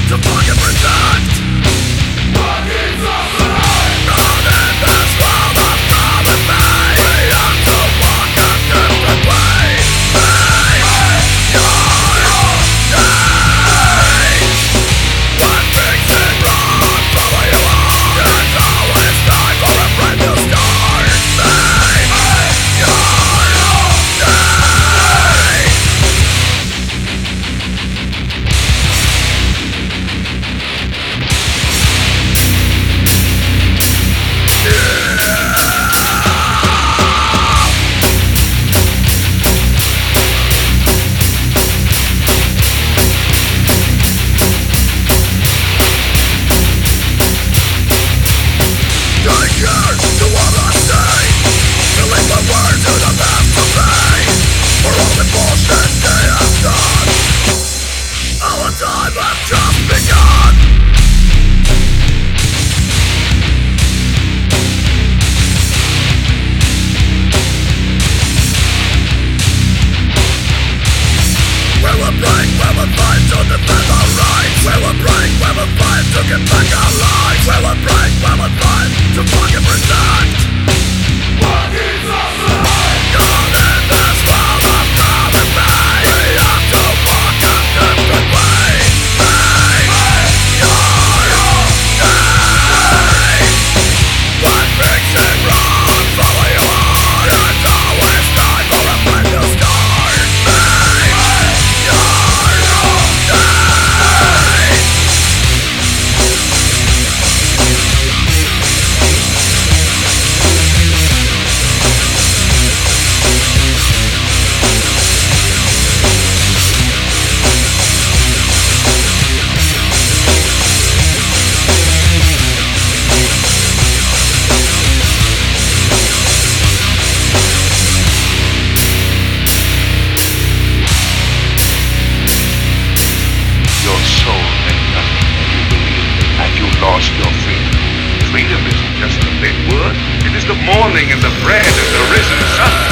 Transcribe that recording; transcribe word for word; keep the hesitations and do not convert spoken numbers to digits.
to fucking protect. None in this world of love and pain. We have to walk a different way. Make your change. When things ain't wrong from where you are, it's always time for a brand new start. Make your change. Take care to what I say. Believe my words to the best of me. For all the bullshit they have done, our time has just begun. We will break, we will fight to defend our rights. We will break, we will fight to get back our lives. We will break, we will fight to fucking protect. What is us? None in this world of love and pain. We have to walk a different way. Make your change. When things ain't wrong from where you are, it's always time for a brand new start. Make your change. Your soul meant nothing and you believed it, and you lost your freedom. Freedom isn't just a big word. It is the morning and the bread of the risen sun.